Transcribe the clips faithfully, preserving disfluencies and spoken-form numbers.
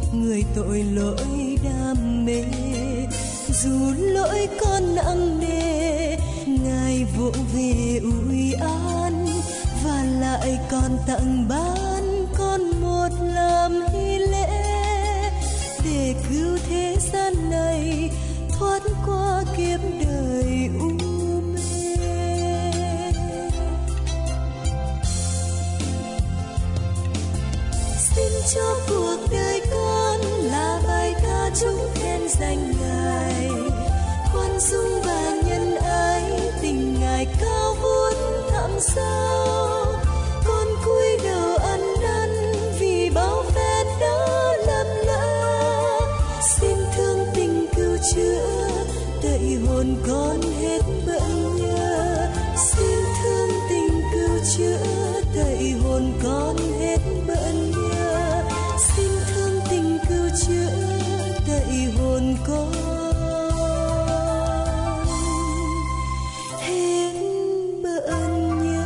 người tội lỗi đam mê. Dù lỗi con nặng nề, Ngài vỗ về ủi an, và lại còn tặng ban con một làm hy lễ, để cứu thế gian này thoát qua kiếp đời u mê. Xin cho cuộc đời con là bài ca chúc khen danh Ngài, khoan dung và nhân ái, tình Ngài cao vút thẳm sâu. Con cúi đầu ăn năn vì bao phen đã lầm lỡ, xin thương tình cứu chữa, đậy hồn con hết bận nhớ. Xin thương tình cứu chữa, đậy hồn con hết bận nhớ. Xin thương tình cứu chữa, đậy hồn con hết bận nhớ.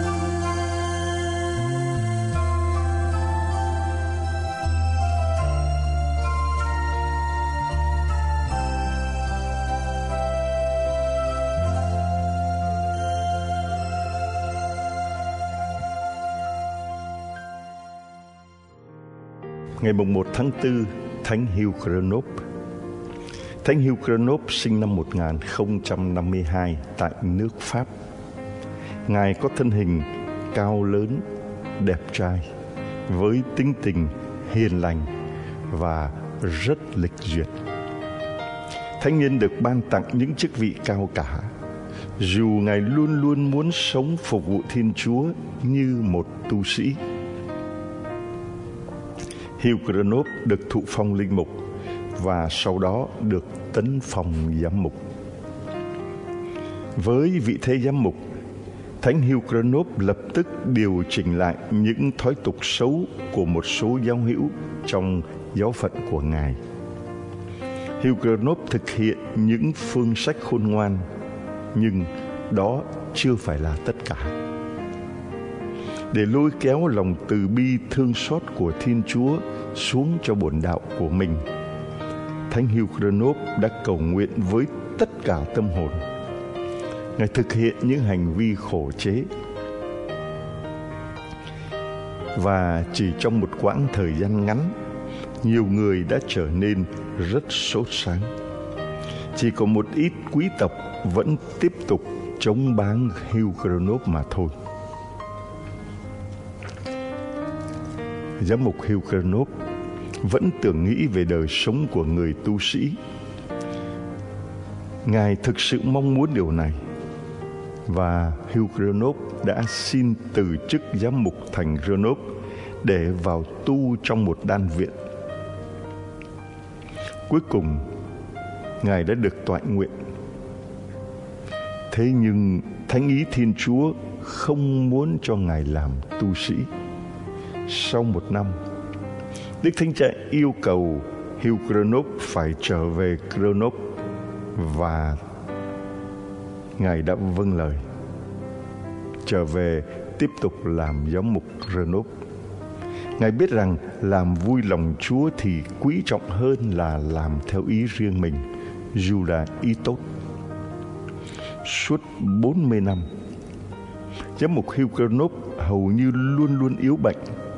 Ngày mùng một tháng tư, Thánh Hugh Grenoble. Thánh Hugh Grenoble sinh năm một nghìn không trăm năm mươi hai tại nước Pháp. Ngài có thân hình cao lớn, đẹp trai, với tính tình hiền lành và rất lịch duyệt. Thánh nhân được ban tặng những chức vị cao cả, dù Ngài luôn luôn muốn sống phục vụ Thiên Chúa như một tu sĩ. Hugh Grenoble được thụ phong linh mục và sau đó được tấn phong giám mục. Với vị thế giám mục, Thánh Hugh Grenoble lập tức điều chỉnh lại những thói tục xấu của một số giáo hữu trong giáo phận của Ngài. Hugh Grenoble thực hiện những phương sách khôn ngoan, nhưng đó chưa phải là tất cả. Để lôi kéo lòng từ bi thương xót của Thiên Chúa xuống cho bổn đạo của mình, Thánh Hugh Grenoble đã cầu nguyện với tất cả tâm hồn. Ngài thực hiện những hành vi khổ chế, và chỉ trong một quãng thời gian ngắn, nhiều người đã trở nên rất sốt sáng. Chỉ có một ít quý tộc vẫn tiếp tục chống báng Hugh Grenoble mà thôi. Giám mục Hugh Grenoble vẫn tưởng nghĩ về đời sống của người tu sĩ. Ngài thực sự mong muốn điều này, và Hugh Grenoble đã xin từ chức giám mục thành Grenoble để vào tu trong một đan viện. Cuối cùng, Ngài đã được toại nguyện. Thế nhưng Thánh ý Thiên Chúa không muốn cho Ngài làm tu sĩ. Sau một năm, Đức Thánh Cha yêu cầu Hugh Grenoble phải trở về Grenoble, và Ngài đã vâng lời trở về tiếp tục làm giám mục Grenoble. Ngài biết rằng làm vui lòng Chúa thì quý trọng hơn là làm theo ý riêng mình, dù là ý tốt. Suốt bốn mươi năm, giám mục Hugh Grenoble hầu như luôn luôn yếu bệnh.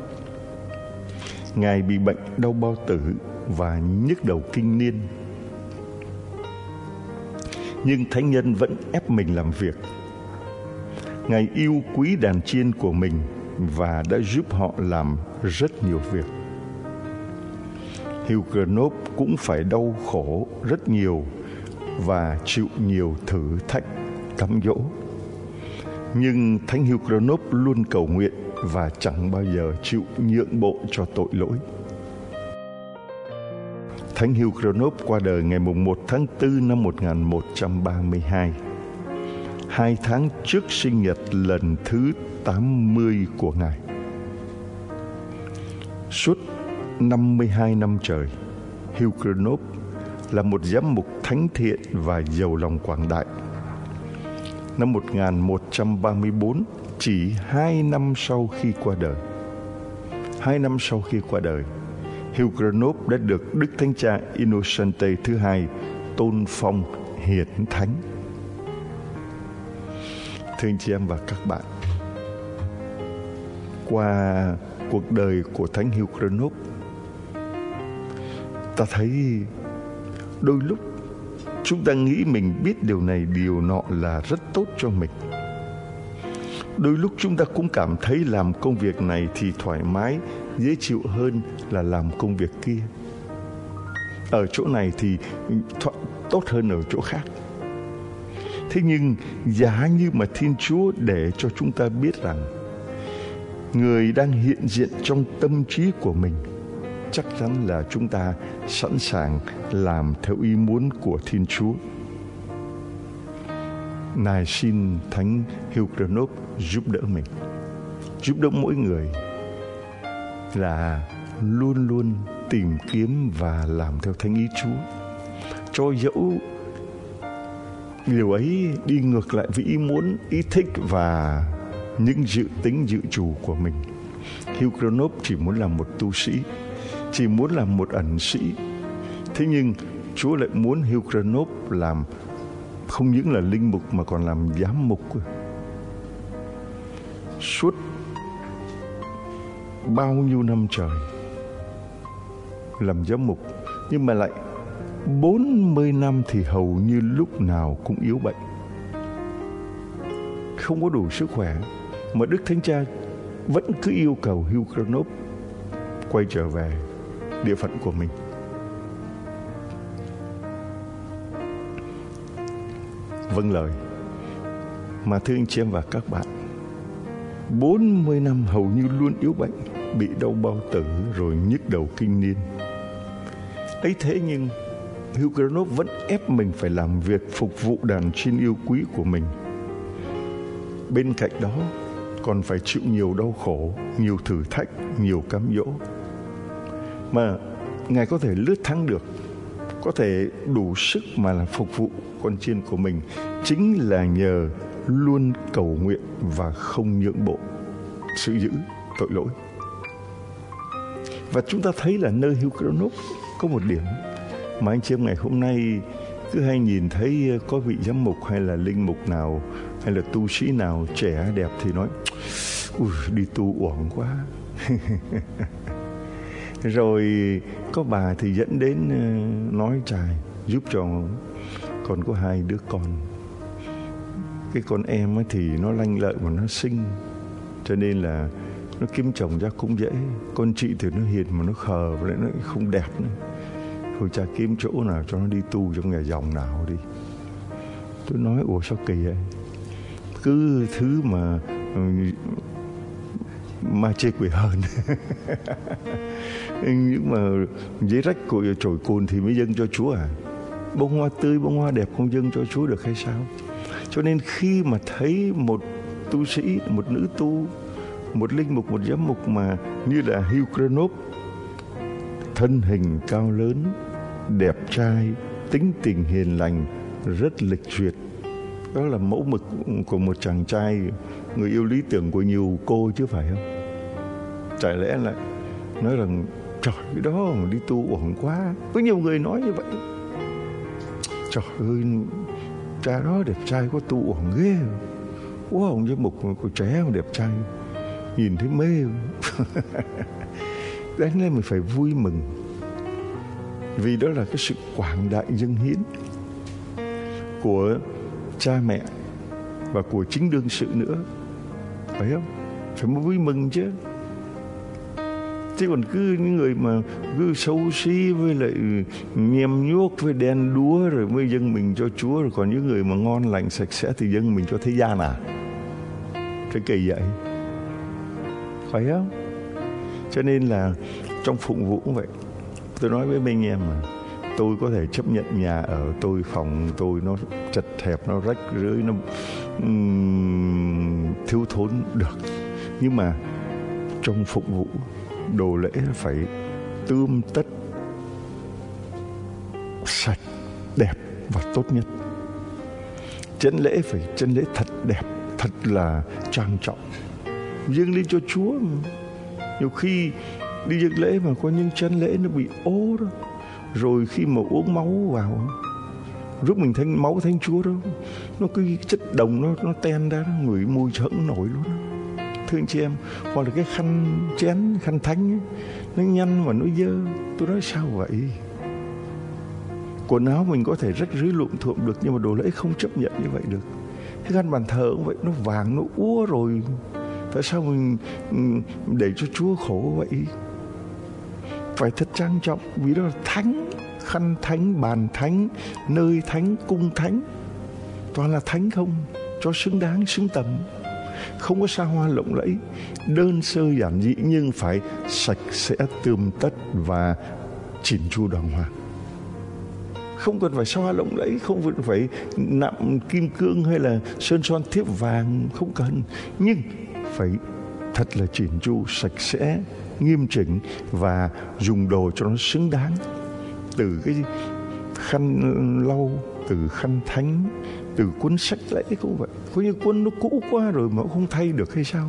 Ngài bị bệnh đau bao tử và nhức đầu kinh niên. Nhưng thánh nhân vẫn ép mình làm việc. Ngài yêu quý đàn chiên của mình và đã giúp họ làm rất nhiều việc. Hugh Grenoble cũng phải đau khổ rất nhiều và chịu nhiều thử thách, cám dỗ. Nhưng Thánh Hugh Grenoble luôn cầu nguyện và chẳng bao giờ chịu nhượng bộ cho tội lỗi. Thánh Hugh Grenoble qua đời ngày mùng một tháng tư năm một nghìn một trăm ba mươi hai, hai tháng trước sinh nhật lần thứ tám mươi của Ngài. Suốt năm mươi hai năm trời, Hugh Grenoble là một giám mục thánh thiện và giàu lòng quảng đại. Năm một nghìn một trăm ba mươi bốn, chỉ hai năm sau khi qua đời, hai năm sau khi qua đời, Huguenot đã được Đức Thánh Cha Innocente thứ hai tôn phong hiển thánh. Thưa anh chị em và các bạn, qua cuộc đời của Thánh Huguenot, ta thấy đôi lúc chúng ta nghĩ mình biết điều này điều nọ là rất tốt cho mình. Đôi lúc chúng ta cũng cảm thấy làm công việc này thì thoải mái, dễ chịu hơn là làm công việc kia. Ở chỗ này thì tốt hơn ở chỗ khác. Thế nhưng giá như mà Thiên Chúa để cho chúng ta biết rằng Người đang hiện diện trong tâm trí của mình, chắc chắn là chúng ta sẵn sàng làm theo ý muốn của Thiên Chúa. Này xin Thánh Huguenot giúp đỡ mình, giúp đỡ mỗi người là luôn luôn tìm kiếm và làm theo thánh ý Chúa. Cho dẫu điều ấy đi ngược lại với ý muốn, ý thích và những dự tính dự trù của mình. Huguenot chỉ muốn làm một tu sĩ, chỉ muốn làm một ẩn sĩ. Thế nhưng Chúa lại muốn Huguenot làm không những là linh mục mà còn làm giám mục. Suốt bao nhiêu năm trời làm giám mục, nhưng mà lại bốn mươi năm thì hầu như lúc nào cũng yếu bệnh, không có đủ sức khỏe. Mà Đức Thánh Cha vẫn cứ yêu cầu Huguenot quay trở về địa phận của mình. Vâng lời. Mà thưa anh chị em và các bạn, bốn mươi năm hầu như luôn yếu bệnh, bị đau bao tử rồi nhức đầu kinh niên. Ấy thế nhưng Huguenot vẫn ép mình phải làm việc phục vụ đàn chiên yêu quý của mình. Bên cạnh đó còn phải chịu nhiều đau khổ, nhiều thử thách, nhiều cám dỗ. Mà Ngài có thể lướt thắng được, có thể đủ sức mà là phục vụ con chiên của mình, chính là nhờ luôn cầu nguyện và không nhượng bộ sự dữ tội lỗi. Và chúng ta thấy là nơi Huguenot có một điểm mà anh chị em ngày hôm nay cứ hay nhìn thấy có vị giám mục hay là linh mục nào hay là tu sĩ nào trẻ đẹp thì nói ui đi tu uổng quá. Rồi có bà thì dẫn đến nói chài giúp cho còn có hai đứa con. Cái con em ấy thì nó lanh lợi mà nó xinh, cho nên là nó kiếm chồng ra cũng dễ. Con chị thì nó hiền mà nó khờ và lại nó không đẹp nữa. Thôi cha kiếm chỗ nào cho nó đi tu trong nhà dòng nào đi. Tôi nói ủa sao kỳ vậy? Cứ thứ mà ma chê quỷ hơn. Nhưng mà giấy rách của chổi cồn thì mới dâng cho Chúa à? Bông hoa tươi, bông hoa đẹp không dâng cho Chúa được hay sao? Cho nên khi mà thấy một tu sĩ, một nữ tu, một linh mục, một giám mục mà như là Huguenot, thân hình cao lớn, đẹp trai, tính tình hiền lành, rất lịch duyệt, đó là mẫu mực của một chàng trai, người yêu lý tưởng của nhiều cô chứ phải không? Chả lẽ lại nói rằng trời đó đi tu uổng quá. Có nhiều người nói như vậy. Trời ơi, cha đó đẹp trai có tu uổng ghê. Wow, ông giám mục của trẻ mà đẹp trai, nhìn thấy mê. Đấy nên mình phải vui mừng, vì đó là cái sự quảng đại dâng hiến của cha mẹ và của chính đương sự nữa, phải không? Phải vui mừng chứ. Chứ còn cứ những người mà cứ xấu xí với lại nhem nhuốc với đen đúa rồi mới dâng mình cho Chúa, rồi còn những người mà ngon lành sạch sẽ thì dâng mình cho thế gian à? Cái kỳ vậy, phải không? Cho nên là trong phụng vụ cũng vậy. Tôi nói với mấy anh em mà tôi có thể chấp nhận nhà ở tôi, phòng tôi nó chật hẹp, nó rách rưới, nó um, thiếu thốn được. Nhưng mà trong phụng vụ, đồ lễ phải tươm tất, sạch, đẹp và tốt nhất. Chân lễ phải chân lễ thật đẹp, thật là trang trọng, dâng lên cho Chúa. Nhiều khi Đi dự lễ mà có những chân lễ nó bị ố đó. Rồi khi mà uống máu vào, giúp mình thánh máu Thánh Chúa đó, nó cái chất đồng nó nó ten ra, nó ngửi mùi hững nổi luôn đó. Thưa anh chị em, hoặc là cái khăn chén, khăn thánh ấy, nó nhăn và nó dơ. Tôi nói sao vậy? Quần áo mình có thể rách rưới lụm thuộm được, nhưng mà đồ lễ không chấp nhận như vậy được. Cái khăn bàn thờ cũng vậy, nó vàng, nó úa rồi. Tại sao mình để cho Chúa khổ vậy? Phải thật trang trọng, vì đó là thánh, khăn thánh, bàn thánh, nơi thánh, cung thánh. Toàn là thánh không, cho xứng đáng, xứng tầm. Không có xa hoa lộng lẫy, đơn sơ giản dị, nhưng phải sạch sẽ, tươm tất và chỉn chu đàng hoàng. Không cần phải xa hoa lộng lẫy, không cần phải nạm kim cương hay là sơn son thiếp vàng, không cần. Nhưng phải thật là chỉn chu, sạch sẽ, nghiêm chỉnh và dùng đồ cho nó xứng đáng. Từ cái khăn lau, từ khăn thánh, từ cuốn sách lễ cũng vậy. Có như cuốn nó cũ quá rồi mà không thay được hay sao?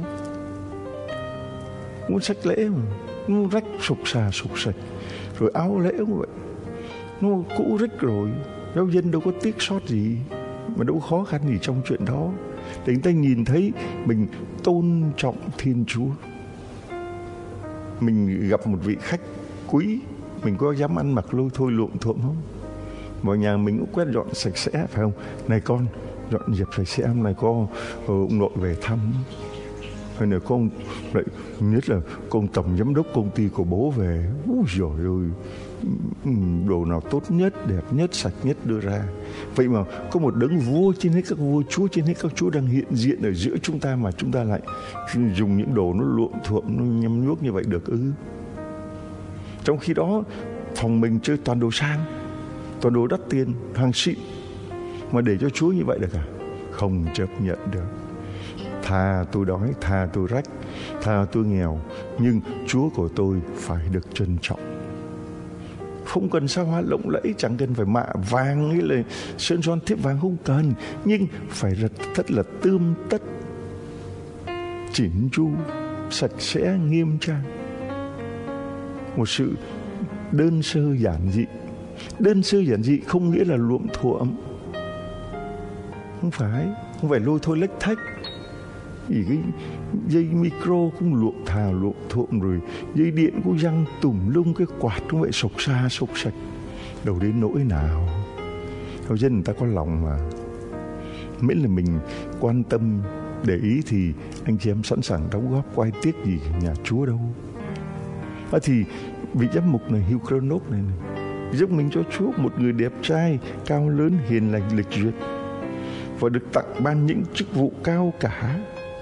Cuốn sách lễ mà nó rách sục xà sục sạch. Rồi áo lễ cũng vậy, nó cũ rích rồi. Giáo dân đâu có tiếc sót gì, mà đâu có khó khăn gì trong chuyện đó. Để người ta nhìn thấy mình tôn trọng Thiên Chúa. Mình gặp một vị khách quý, mình có dám ăn mặc lôi thôi lụm thuộm không? Mọi nhà mình cũng quét dọn sạch sẽ, phải không? Này con, dọn dẹp sạch sẽ, này có ông nội về thăm, hay là con lại nhất là con tổng giám đốc công ty của bố về, úi giời ơi, đồ nào tốt nhất, đẹp nhất, sạch nhất đưa ra. Vậy mà có một đấng vua trên hết các vua, Chúa trên hết các Chúa đang hiện diện ở giữa chúng ta, mà chúng ta lại dùng những đồ nó luộm thuộm, nó nhăm nhuốc như vậy được ư? Trong khi đó phòng mình chơi toàn đồ sang, toàn đồ đắt tiền, hàng xịn, mà để cho Chúa như vậy được à? Không chấp nhận được. Thà tôi đói, thà tôi rách, thà tôi nghèo, nhưng Chúa của tôi phải được trân trọng. Không cần xa hoa lộng lẫy, chẳng cần phải mạ vàng hay là sơn son thiếp vàng, không cần, nhưng phải rất thật là tươm tất, chỉn chu, sạch sẽ, nghiêm trang. Một sự đơn sơ giản dị. Đơn sơ giản dị không nghĩa là luộm thuộm, không phải, không phải lôi thôi lếch thách. Vì cái dây micro cũng luộm thà luộm thuộm, rồi dây điện cũng răng tùm lum, cái quạt cũng vậy sộc xa sộc sạch. Đâu đến nỗi nào. Hầu dân người ta có lòng mà. Miễn là mình quan tâm, để ý thì anh chị em sẵn sàng đóng góp, có ai tiếc gì nhà Chúa đâu. À thì vị giám mục này, Hugh Cranop này, này giúp mình cho Chúa, một người đẹp trai, cao lớn, hiền lành, lịch duyệt, và được tặng ban những chức vụ cao cả.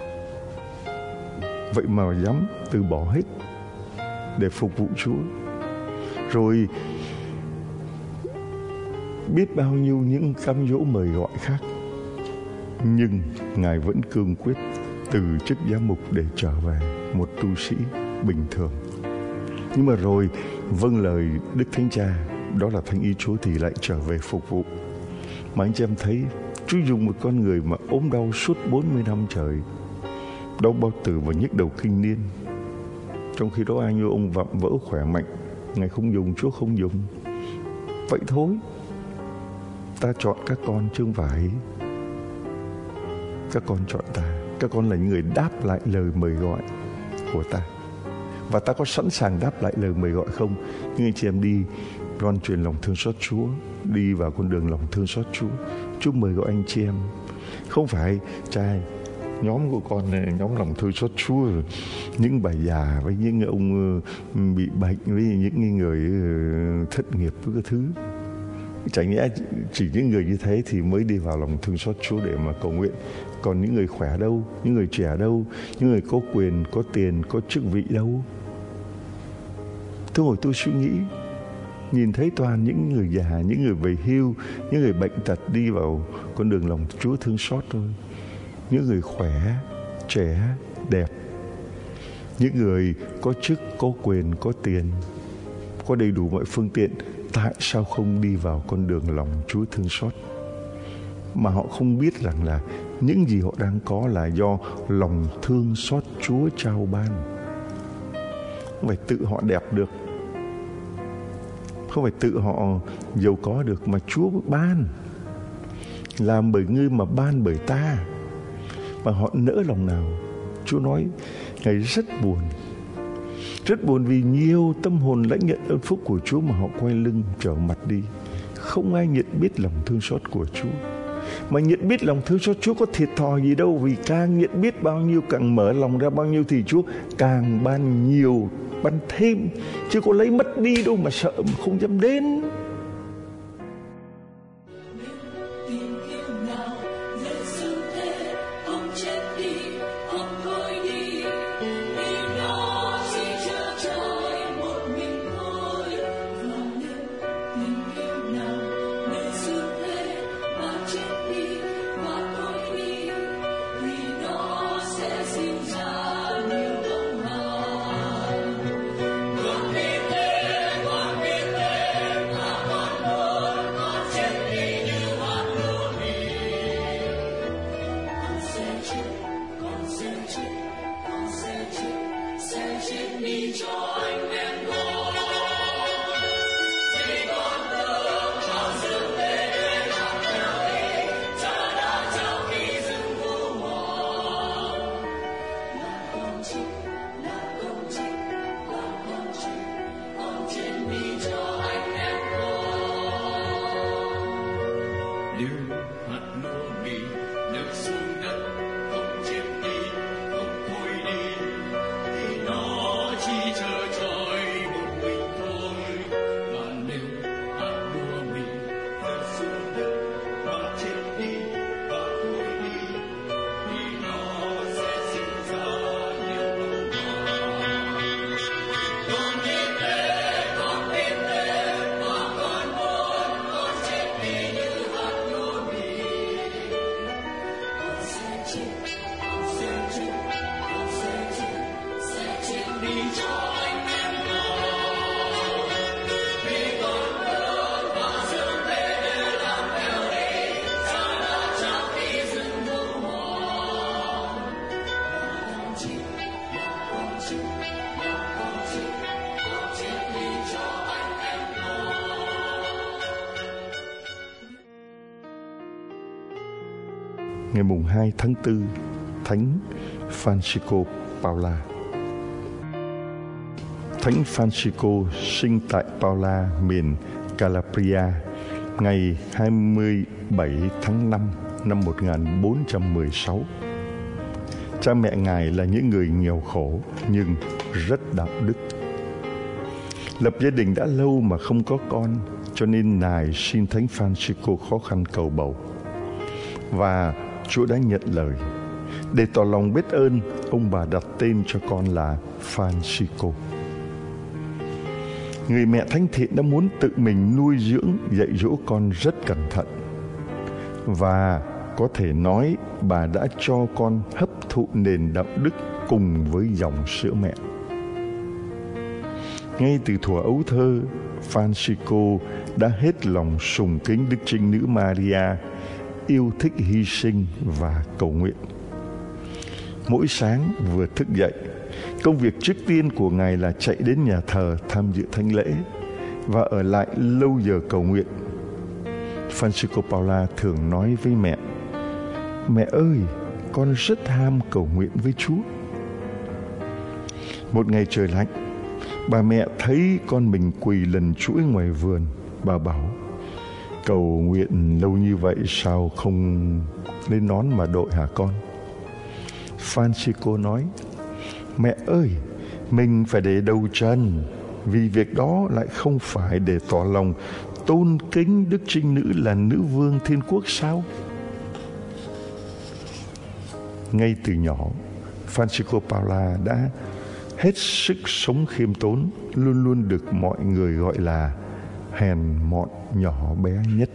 Vậy mà dám từ bỏ hết để phục vụ Chúa. Rồi biết bao nhiêu những cám dỗ mời gọi khác, nhưng Ngài vẫn cương quyết từ chức giám mục để trở về một tu sĩ bình thường. Nhưng mà rồi vâng lời Đức Thánh Cha, đó là thánh ý Chúa, thì lại trở về phục vụ. Mà anh chị em thấy Chúa dùng một con người mà ốm đau suốt bốn mươi năm trời, đau bao tử và nhức đầu kinh niên. Trong khi đó ai như ông vạm vỡ khỏe mạnh, Ngài không dùng, Chúa không dùng. Vậy thôi, ta chọn các con chứ không phải các con chọn ta. Các con là những người đáp lại lời mời gọi của ta. Và ta có sẵn sàng đáp lại lời mời gọi không? Nhưng anh chị em đi loan truyền lòng thương xót Chúa, đi vào con đường lòng thương xót Chúa. Chúa mời gọi anh chị em. Không phải trai, nhóm của con này, nhóm lòng thương xót Chúa, những bà già với những ông bị bệnh, với những người thất nghiệp với cái thứ. Chẳng nhẽ chỉ những người như thế thì mới đi vào lòng thương xót Chúa để mà cầu nguyện. Còn những người khỏe đâu, những người trẻ đâu, những người có quyền, có tiền, có chức vị đâu? Tôi ngồi tôi suy nghĩ, nhìn thấy toàn những người già, những người về hưu, những người bệnh tật đi vào con đường lòng Chúa thương xót thôi. Những người khỏe, trẻ, đẹp, những người có chức, có quyền, có tiền, có đầy đủ mọi phương tiện, tại sao không đi vào con đường lòng Chúa thương xót? Mà họ không biết rằng là những gì họ đang có là do lòng thương xót Chúa trao ban. không phải tự họ đẹp được, không phải tự họ giàu có được, mà Chúa ban. Làm bởi ngươi mà ban bởi ta. Mà họ nỡ lòng nào? Chúa nói Ngài rất buồn. Rất buồn vì nhiều tâm hồn lãnh nhận ơn phúc của Chúa mà họ quay lưng trở mặt đi. Không ai nhận biết lòng thương xót của Chúa. Mà nhận biết lòng thương xót Chúa có thiệt thòi gì đâu. Vì càng nhận biết bao nhiêu, càng mở lòng ra bao nhiêu thì Chúa càng ban nhiều, ban thêm. Chứ có lấy mất đi đâu mà sợ mà không dám đến. Ngày mùng hai tháng tư, Thánh Francisco Paula. Thánh Francisco sinh tại Paula, miền Calabria, ngày hai mươi bảy tháng năm năm một nghìn bốn trăm mười sáu. Cha mẹ Ngài là những người nghèo khổ nhưng rất đạo đức. Lập gia đình đã lâu mà không có con, cho nên Ngài xin Thánh Francisco khó khăn cầu bầu. Và Chúa đã nhận lời. Để tỏ lòng biết ơn, ông bà đặt tên cho con là Francisco. Người mẹ thánh thiện đã muốn tự mình nuôi dưỡng, dạy dỗ con rất cẩn thận. Và có thể nói bà đã cho con hấp thụ nền đạo đức cùng với dòng sữa mẹ. Ngay từ thuở ấu thơ, Francisco đã hết lòng sùng kính Đức Trinh Nữ Maria, yêu thích hy sinh và cầu nguyện. Mỗi sáng vừa thức dậy, công việc trước tiên của Ngài là chạy đến nhà thờ tham dự thánh lễ và ở lại lâu giờ cầu nguyện. Francisco Paula thường nói với mẹ: "Mẹ ơi, con rất ham cầu nguyện với Chúa." Một ngày trời lạnh, bà mẹ thấy con mình quỳ lần chuỗi ngoài vườn. Bà bảo: "Cầu nguyện lâu như vậy sao không lên nón mà đội hả con?" Francisco nói: "Mẹ ơi, mình phải để đầu trần, vì việc đó lại không phải để tỏ lòng tôn kính Đức Trinh Nữ là nữ vương thiên quốc sao?" Ngay từ nhỏ, Francisco Paula đã hết sức sống khiêm tốn, luôn luôn được mọi người gọi là hèn mọn nhỏ bé nhất.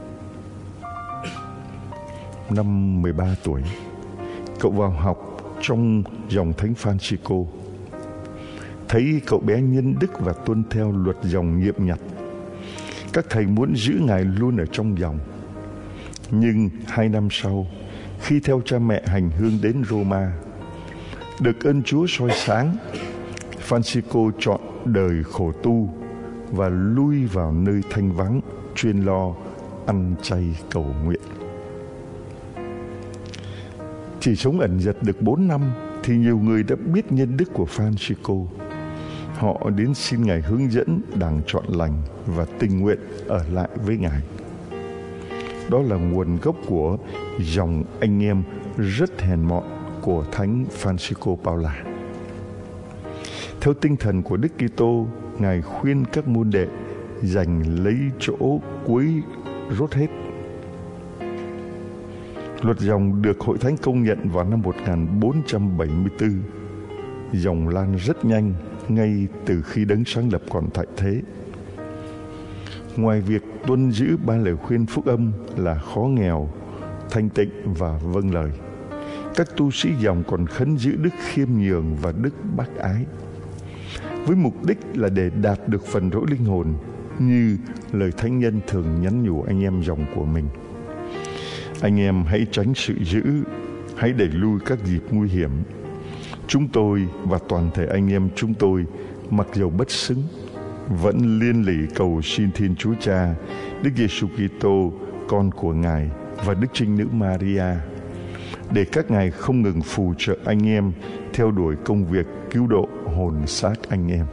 Năm mười ba tuổi, cậu vào học trong dòng Thánh Francisco. Thấy cậu bé nhân đức và tuân theo luật dòng nghiêm nhặt, các thầy muốn giữ Ngài luôn ở trong dòng. Nhưng hai năm sau, khi theo cha mẹ hành hương đến Roma, được ơn Chúa soi sáng, Francisco chọn đời khổ tu và lui vào nơi thanh vắng, chuyên lo ăn chay cầu nguyện. Chỉ sống ẩn dật được bốn năm thì nhiều người đã biết nhân đức của Francisco. Họ đến xin Ngài hướng dẫn đảng chọn lành và tình nguyện ở lại với Ngài. Đó là nguồn gốc của dòng anh em rất hèn mọn của Thánh Francisco Paula. Theo tinh thần của Đức Kitô, Ngài khuyên các môn đệ giành lấy chỗ cuối rốt hết. Luật dòng được Hội Thánh công nhận vào năm một nghìn bốn trăm bảy mươi tư. Dòng lan rất nhanh ngay từ khi Đấng sáng lập còn tại thế. Ngoài việc tuân giữ ba lời khuyên phúc âm là khó nghèo, thanh tịnh và vâng lời, các tu sĩ dòng còn khấn giữ đức khiêm nhường và đức bác ái, với mục đích là để đạt được phần rỗi linh hồn, như lời thánh nhân thường nhắn nhủ anh em dòng của mình. Anh em hãy tránh sự dữ, hãy đẩy lui các dịp nguy hiểm. Chúng tôi và toàn thể anh em chúng tôi, mặc dầu bất xứng, vẫn liên lỉ cầu xin Thiên Chúa Cha, Đức Giêsu Kitô, con của Ngài, và Đức Trinh Nữ Maria, để các ngài không ngừng phù trợ anh em theo đuổi công việc cứu độ hồn xác anh em.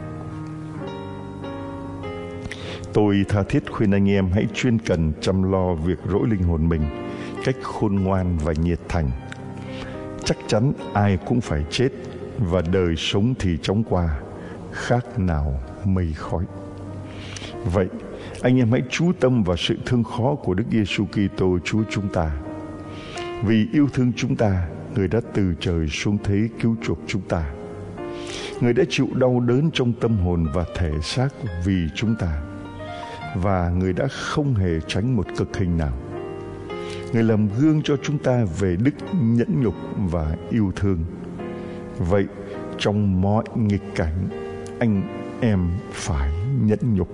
Tôi tha thiết khuyên anh em hãy chuyên cần chăm lo việc rỗi linh hồn mình cách khôn ngoan và nhiệt thành. Chắc chắn ai cũng phải chết, và đời sống thì chóng qua, khác nào mây khói. Vậy, anh em hãy chú tâm vào sự thương khó của Đức Giêsu Kitô Chúa chúng ta. Vì yêu thương chúng ta, Người đã từ trời xuống thế cứu chuộc chúng ta. Người đã chịu đau đớn trong tâm hồn và thể xác vì chúng ta, và Người đã không hề tránh một cực hình nào. Người làm gương cho chúng ta về đức nhẫn nhục và yêu thương. Vậy, trong mọi nghịch cảnh, anh em phải nhẫn nhục.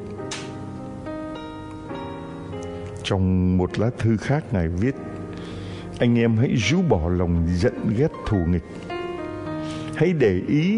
Trong một lá thư khác, Ngài viết: anh em hãy rũ bỏ lòng giận ghét thù nghịch. Hãy để ý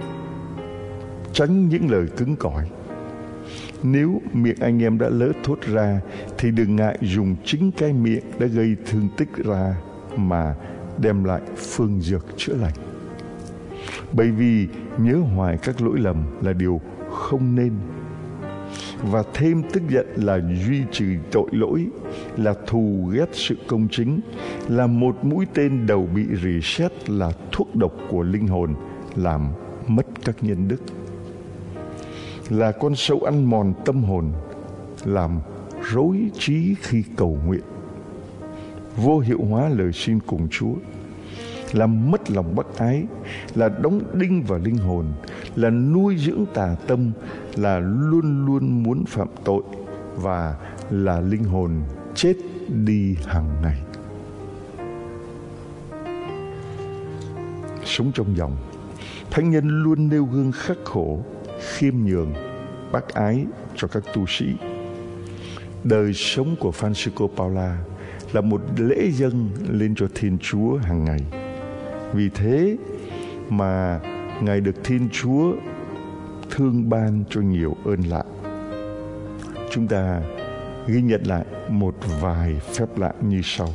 tránh những lời cứng cỏi. Nếu miệng anh em đã lỡ thốt ra, thì đừng ngại dùng chính cái miệng đã gây thương tích ra mà đem lại phương dược chữa lành. Bởi vì nhớ hoài các lỗi lầm là điều không nên, và thêm tức giận là duy trì tội lỗi, là thù ghét sự công chính, là một mũi tên đầu bị rỉ sét, là thuốc độc của linh hồn, làm mất các nhân đức, là con sâu ăn mòn tâm hồn, làm rối trí khi cầu nguyện, vô hiệu hóa lời xin cùng Chúa, làm mất lòng bác ái, là đóng đinh vào linh hồn, là nuôi dưỡng tà tâm, là luôn luôn muốn phạm tội, và là linh hồn chết đi hàng ngày. Sống trong dòng, thánh nhân luôn nêu gương khắc khổ, khiêm nhường, bác ái cho các tu sĩ. Đời sống của Francisco Paula là một lễ dâng lên cho Thiên Chúa hàng ngày. Vì thế mà Ngài được Thiên Chúa thương ban cho nhiều ơn lạ. Chúng ta ghi nhận lại một vài phép lạ như sau.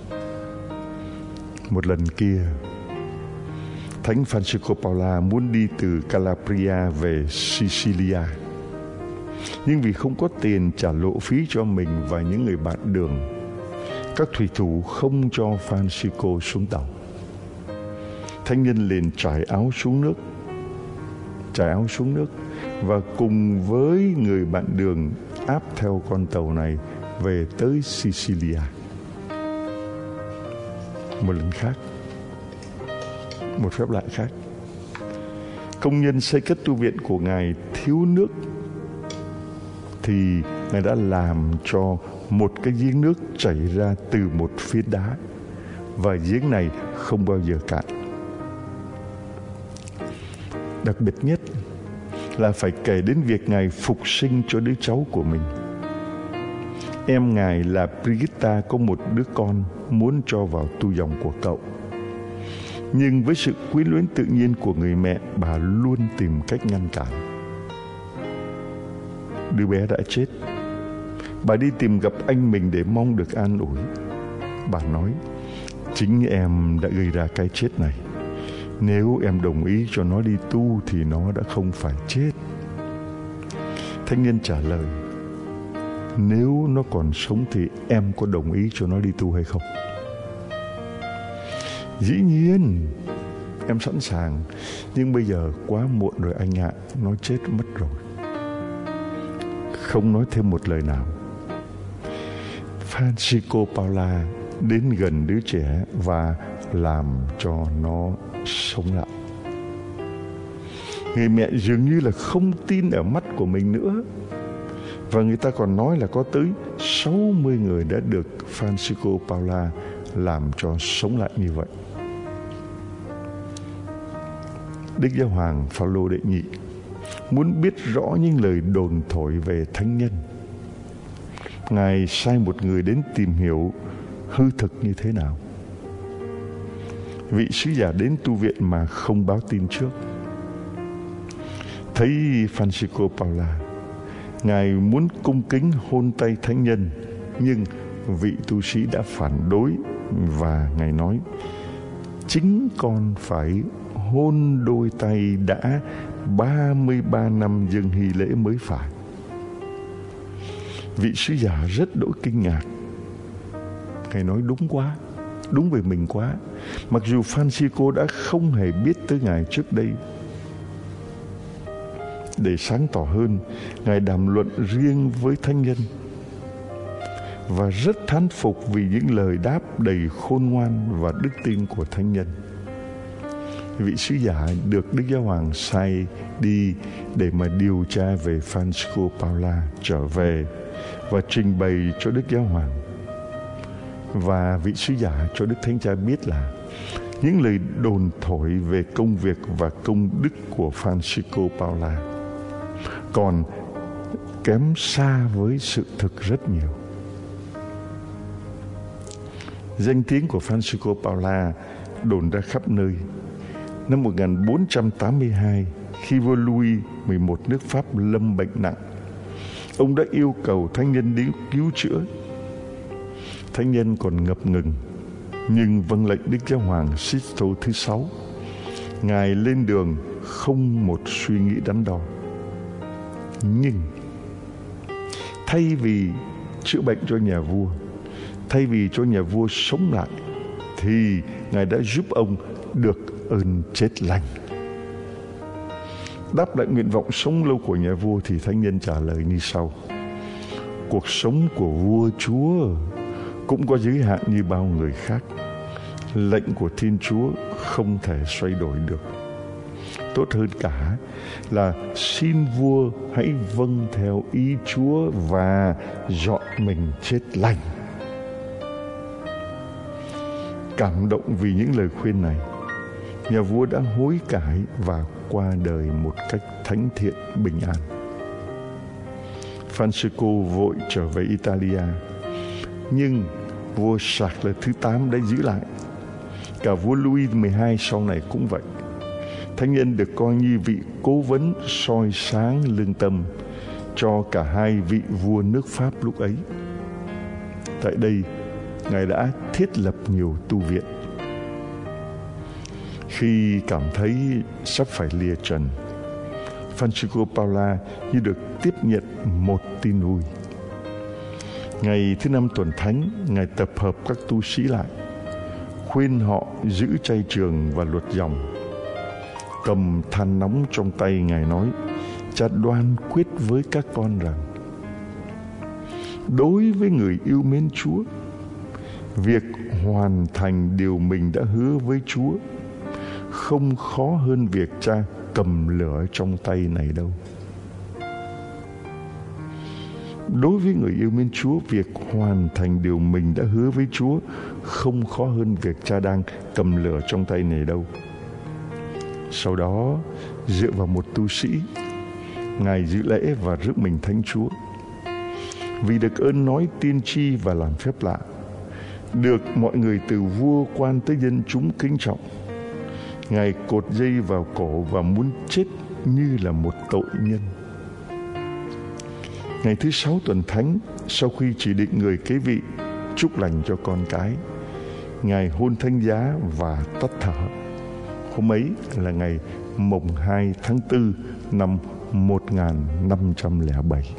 Một lần kia, Thánh Francisco Paula muốn đi từ Calabria về Sicilia, nhưng vì không có tiền trả lộ phí cho mình và những người bạn đường, các thủy thủ không cho Francisco xuống tàu. Thánh nhân liền trải áo xuống nước, trải áo xuống nước và cùng với người bạn đường áp theo con tàu này về tới Sicilia. Một lần khác, một phép lạ khác, công nhân xây cất tu viện của Ngài thiếu nước, thì Ngài đã làm cho một cái giếng nước chảy ra từ một phiến đá, và giếng này không bao giờ cạn. Đặc biệt nhất là phải kể đến việc Ngài phục sinh cho đứa cháu của mình. Em Ngài là Brigitta có một đứa con muốn cho vào tu dòng của cậu. Nhưng với sự quyến luyến tự nhiên của người mẹ, bà luôn tìm cách ngăn cản. Đứa bé đã chết. Bà đi tìm gặp anh mình để mong được an ủi. Bà nói, chính em đã gây ra cái chết này. Nếu em đồng ý cho nó đi tu thì nó đã không phải chết. Thanh niên trả lời, nếu nó còn sống thì em có đồng ý cho nó đi tu hay không? Dĩ nhiên em sẵn sàng, nhưng bây giờ quá muộn rồi anh ạ, nó chết mất rồi. Không nói thêm một lời nào, Francisco Paula đến gần đứa trẻ và làm cho nó sống lại. Người mẹ dường như là không tin ở mắt của mình nữa. Và người ta còn nói là có tới sáu mươi người đã được Francisco Paula làm cho sống lại như vậy. Đức Giáo hoàng Phaolô Đệ Nhị muốn biết rõ những lời đồn thổi về thánh nhân. Ngài sai một người đến tìm hiểu hư thực như thế nào. Vị sứ giả đến tu viện mà không báo tin trước. Thấy Francisco Paula, Ngài muốn cung kính hôn tay thánh nhân, nhưng vị tu sĩ đã phản đối và Ngài nói, chính con phải hôn đôi tay đã ba mươi ba năm dâng hy lễ mới phải. Vị sứ giả rất đỗi kinh ngạc. Ngài nói đúng quá, đúng về mình quá. Mặc dù Francisco đã không hề biết tới Ngài trước đây. Để sáng tỏ hơn, Ngài đàm luận riêng với thánh nhân và rất thán phục vì những lời đáp đầy khôn ngoan và đức tin của thánh nhân. Vị sứ giả được Đức Giáo hoàng sai đi để mà điều tra về Francisco Paula trở về và trình bày cho Đức Giáo hoàng. Và vị sứ giả cho Đức Thánh Cha biết là những lời đồn thổi về công việc và công đức của Francisco Paula còn kém xa với sự thực rất nhiều. Danh tiếng của Francisco Paula đồn ra khắp nơi. Năm một nghìn bốn trăm tám mươi hai, khi vua Louis mười một nước Pháp lâm bệnh nặng, ông đã yêu cầu thánh nhân đến cứu chữa. Thánh nhân còn ngập ngừng, nhưng vâng lệnh Đức Giáo hoàng Sixto thứ sáu, Ngài lên đường không một suy nghĩ đắn đo. Nhưng thay vì chữa bệnh cho nhà vua, thay vì cho nhà vua sống lại, thì Ngài đã giúp ông được ơn chết lành. Đáp lại nguyện vọng sống lâu của nhà vua thì thánh nhân trả lời như sau: cuộc sống của vua chúa cũng có giới hạn như bao người khác. Lệnh của Thiên Chúa không thể xoay đổi được. Tốt hơn cả là xin vua hãy vâng theo ý Chúa và dọn mình chết lành. Cảm động vì những lời khuyên này, nhà vua đã hối cải và qua đời một cách thánh thiện bình an. Francisco vội trở về Italia, nhưng vua Charles thứ tám đã giữ lại. Cả vua Louis mười hai sau này cũng vậy. Thánh nhân được coi như vị cố vấn soi sáng lương tâm cho cả hai vị vua nước Pháp lúc ấy. Tại đây, Ngài đã thiết lập nhiều tu viện. Khi cảm thấy sắp phải lìa trần, Francisco Paula như được tiếp nhận một tin vui. Ngày thứ năm tuần thánh, Ngài tập hợp các tu sĩ lại, khuyên họ giữ chay trường và luật dòng. Cầm than nóng trong tay, Ngài nói: Cha đoan quyết với các con rằng, đối với người yêu mến Chúa, việc hoàn thành điều mình đã hứa với Chúa không khó hơn việc cha cầm lửa trong tay này đâu. Đối với người yêu mến Chúa, việc hoàn thành điều mình đã hứa với Chúa không khó hơn việc cha đang cầm lửa trong tay này đâu. Sau đó, dựa vào một tu sĩ, Ngài dự lễ và rước mình thánh Chúa. Vì được ơn nói tiên tri và làm phép lạ, được mọi người từ vua quan tới dân chúng kính trọng, Ngài cột dây vào cổ và muốn chết như là một tội nhân. Ngày thứ sáu tuần thánh, sau khi chỉ định người kế vị chúc lành cho con cái, Ngài hôn thánh giá và tắt thở. Hôm ấy là ngày mùng hai tháng tư năm một nghìn năm trăm lẻ bảy.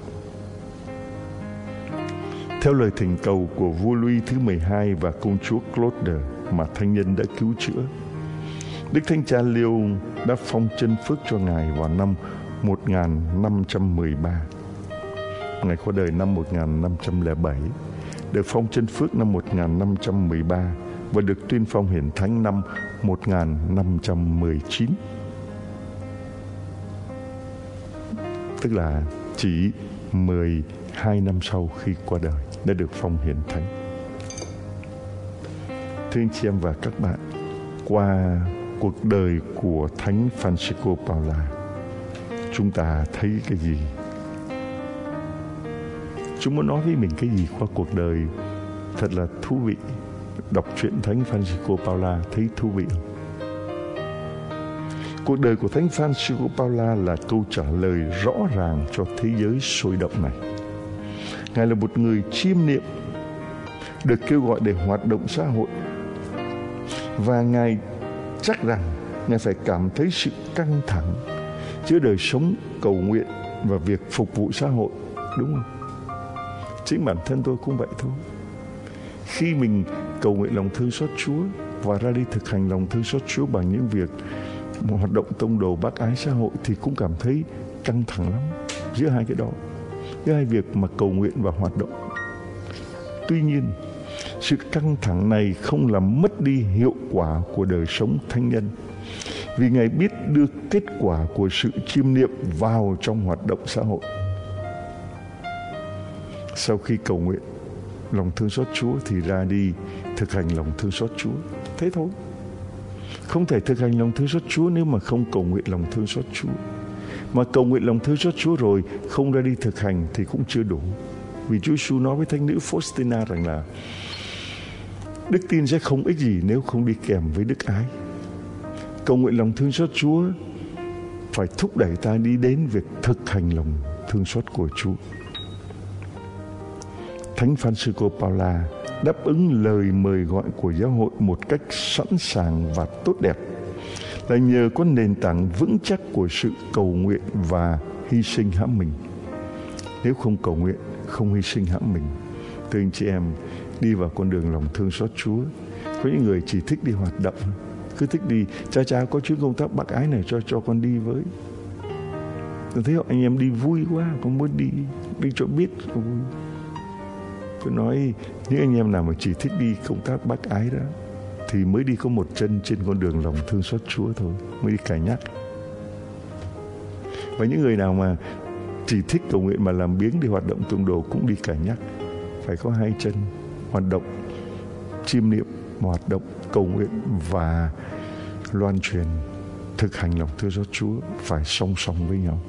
Theo lời thỉnh cầu của vua Louis thứ mười hai và công chúa Claude mà thánh nhân đã cứu chữa, Đức Thánh Cha Leo đã phong chân phước cho Ngài vào năm một nghìn năm trăm mười ba. Ngài qua đời năm một nghìn năm trăm lẻ bảy, được phong chân phước năm một nghìn năm trăm mười ba và được tuyên phong hiển thánh năm một nghìn năm trăm mười chín. Tức là chỉ mười hai năm sau khi qua đời đã được phong hiển thánh. Thưa anh chị em và các bạn, qua cuộc đời của Thánh Francisco Paula, chúng ta thấy cái gì? Chúng muốn nói với mình cái gì qua cuộc đời thật là thú vị? Đọc truyện Thánh Francisco Paula thấy thú vị không? Cuộc đời của Thánh Francisco Paula là câu trả lời rõ ràng cho thế giới sôi động này. Ngài là một người chiêm niệm, được kêu gọi để hoạt động xã hội, và Ngài chắc rằng Ngài phải cảm thấy sự căng thẳng giữa đời sống cầu nguyện và việc phục vụ xã hội, đúng không? Chính bản thân tôi cũng vậy thôi. Khi mình cầu nguyện lòng thương xót Chúa và ra đi thực hành lòng thương xót Chúa bằng những việc hoạt động tông đồ bác ái xã hội thì cũng cảm thấy căng thẳng lắm giữa hai cái đó, giữa hai việc mà cầu nguyện và hoạt động. Tuy nhiên, sự căng thẳng này không làm mất đi hiệu quả của đời sống thánh nhân, vì Ngài biết đưa kết quả của sự chiêm niệm vào trong hoạt động xã hội. Sau khi cầu nguyện lòng thương xót Chúa thì ra đi thực hành lòng thương xót Chúa. Thế thôi. Không thể thực hành lòng thương xót Chúa nếu mà không cầu nguyện lòng thương xót Chúa. Mà cầu nguyện lòng thương xót Chúa rồi không ra đi thực hành thì cũng chưa đủ. Vì Chúa Giêsu nói với thánh nữ Faustina rằng là đức tin sẽ không ích gì nếu không đi kèm với đức ái. Cầu nguyện lòng thương xót Chúa phải thúc đẩy ta đi đến việc thực hành lòng thương xót của Chúa. Thánh Francisco Paula đáp ứng lời mời gọi của giáo hội một cách sẵn sàng và tốt đẹp là nhờ có nền tảng vững chắc của sự cầu nguyện và hy sinh hãm mình. Nếu không cầu nguyện, không hy sinh hãm mình, thưa anh chị em, đi vào con đường lòng thương xót Chúa. Có những người chỉ thích đi hoạt động, cứ thích đi, cha cha có chuyến công tác bác ái này cho cho con đi với. Tôi thấy anh em đi vui quá, con muốn đi, đi cho biết. Tôi nói những anh em nào mà chỉ thích đi công tác bác ái đó thì mới đi có một chân trên con đường lòng thương xót Chúa thôi, mới đi cải nhắc. Và những người nào mà chỉ thích cầu nguyện mà làm biếng đi hoạt động tông đồ cũng đi cải nhắc. Phải có hai chân, hoạt động chiêm niệm, hoạt động cầu nguyện và loan truyền thực hành lòng thương xót Chúa phải song song với nhau.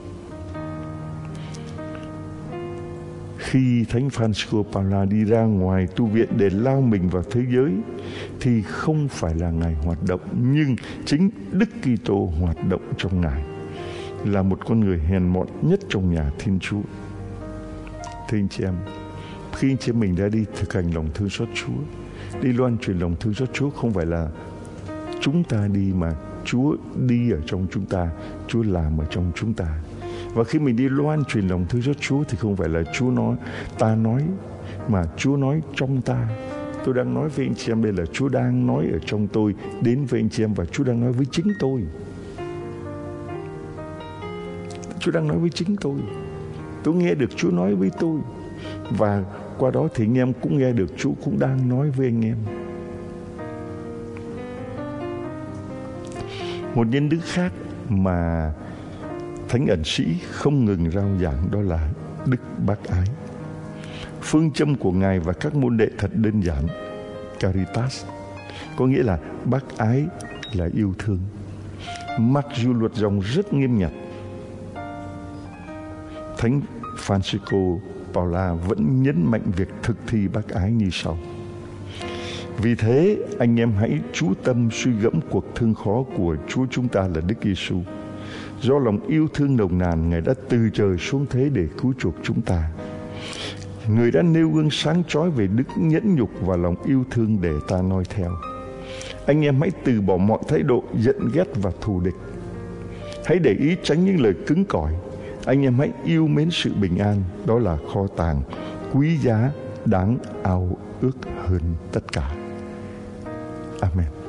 Khi Thánh Francisco Paula đi ra ngoài tu viện để lao mình vào thế giới thì không phải là Ngài hoạt động, nhưng chính Đức Kitô hoạt động trong Ngài, là một con người hèn mọn nhất trong nhà Thiên Chúa. Thưa anh chị em, khi anh chị em mình đã đi thực hành lòng thương xót Chúa, đi loan truyền lòng thương xót Chúa, không phải là chúng ta đi mà Chúa đi ở trong chúng ta, Chúa làm ở trong chúng ta. Và khi mình đi loan truyền lòng thương xót Chúa thì không phải là Chúa nói, ta nói, mà Chúa nói trong ta. Tôi đang nói với anh chị em đây là Chúa đang nói ở trong tôi đến với anh chị em, và Chúa đang nói với chính tôi. Chúa đang nói với chính tôi. Tôi nghe được Chúa nói với tôi, và qua đó thì anh em cũng nghe được Chúa cũng đang nói với anh em. Một nhân đức khác mà Thánh ẩn sĩ không ngừng rao giảng đó là đức bác ái. Phương châm của Ngài và các môn đệ thật đơn giản, Caritas, có nghĩa là bác ái là yêu thương. Mặc dù luật dòng rất nghiêm ngặt, Thánh Francisco Paula vẫn nhấn mạnh việc thực thi bác ái như sau. Vì thế, anh em hãy chú tâm suy gẫm cuộc thương khó của Chúa chúng ta là Đức Giêsu. Do lòng yêu thương nồng nàn, Ngài đã từ trời xuống thế để cứu chuộc chúng ta. Người đã nêu gương sáng chói về đức nhẫn nhục và lòng yêu thương để ta noi theo. Anh em hãy từ bỏ mọi thái độ giận ghét và thù địch. Hãy để ý tránh những lời cứng cỏi. Anh em hãy yêu mến sự bình an, đó là kho tàng quý giá đáng ao ước hơn tất cả. Amen.